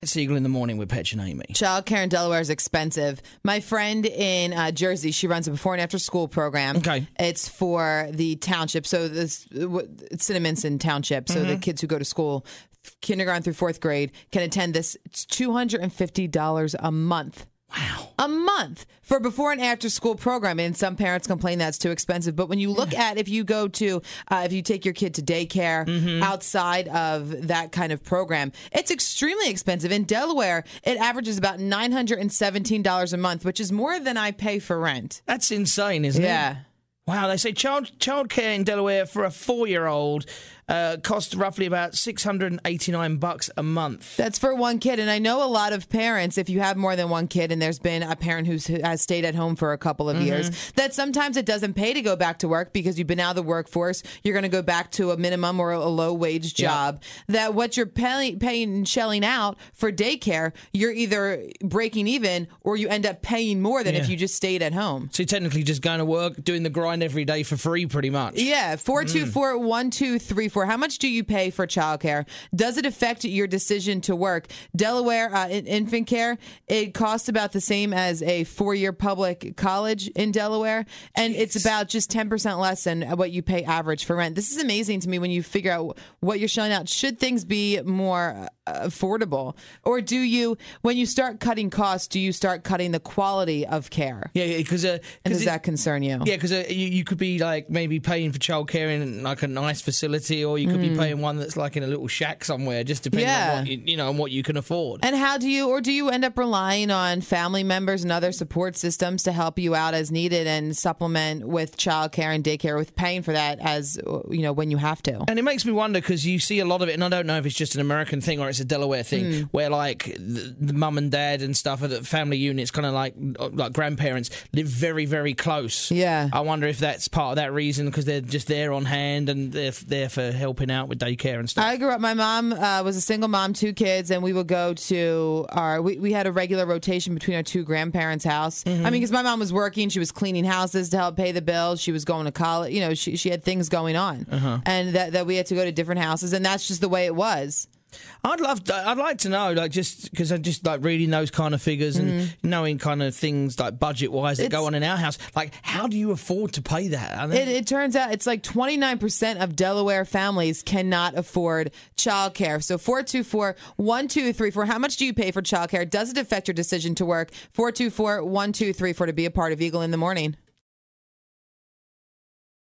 It's Eagle in the Morning with Petch and Amy. Childcare in Delaware is expensive. My friend in Jersey, she runs a before and after school program. Okay. It's for the township. So it's Cinnaminson Township. So the kids who go to school, kindergarten through fourth grade, can attend this. It's $250 a month. Wow. A month for before and after school program. And some parents complain that's too expensive. But when you look at if you go to, if you take your kid to daycare outside of that kind of program, it's extremely expensive. In Delaware, it averages about $917 a month, which is more than I pay for rent. That's insane, isn't it? Yeah. Wow, they say childcare in Delaware for a 4-year-old costs roughly about $689 a month. That's for one kid. And I know a lot of parents, if you have more than one kid and there's been a parent who has stayed at home for a couple of years, that sometimes it doesn't pay to go back to work because you've been out of the workforce. You're going to go back to a minimum or a low-wage job. That what you're paying and shelling out for daycare, you're either breaking even or you end up paying more than if you just stayed at home. So you're technically just going to work, doing the grind every day for free pretty much. Yeah, 424-1234. How much do you pay for childcare? Does it affect your decision to work? Delaware infant care, it costs about the same as a 4-year public college in Delaware, and it's about just 10% less than what you pay average for rent. This is amazing to me when you figure out what you're shelling out. Should things be more affordable? Or do you, when you start cutting costs, do you start cutting the quality of care? Yeah, because... and does that concern you? Yeah, because you could be like maybe paying for childcare in like a nice facility, or you could be paying one that's like in a little shack somewhere, just depending on what on what you can afford. And how do you end up relying on family members and other support systems to help you out as needed and supplement with childcare and daycare with paying for that as when you have to? And it makes me wonder because you see a lot of it, and I don't know if it's just an American thing or it's a Delaware thing, where like the mum and dad and stuff, the family units, kind of like grandparents, live very, very close. Yeah. I wonder if that's part of that reason because they're just there on hand and they're there for helping out with daycare and stuff. I grew up, my mom was a single mom, 2 kids, and we would go to we had a regular rotation between our 2 grandparents' house. I mean, because my mom was working, she was cleaning houses to help pay the bills, she was going to college, she had things going on, and that we had to go to different houses, and that's just the way it was. I'd like to know, like, just because I'm just like reading those kind of figures and knowing kind of things like budget wise that go on in our house. Like, how do you afford to pay that? I mean, it turns out it's like 29% of Delaware families cannot afford childcare. So 424-1234. How much do you pay for childcare? Does it affect your decision to work? 424-1234 to be a part of Eagle in the Morning.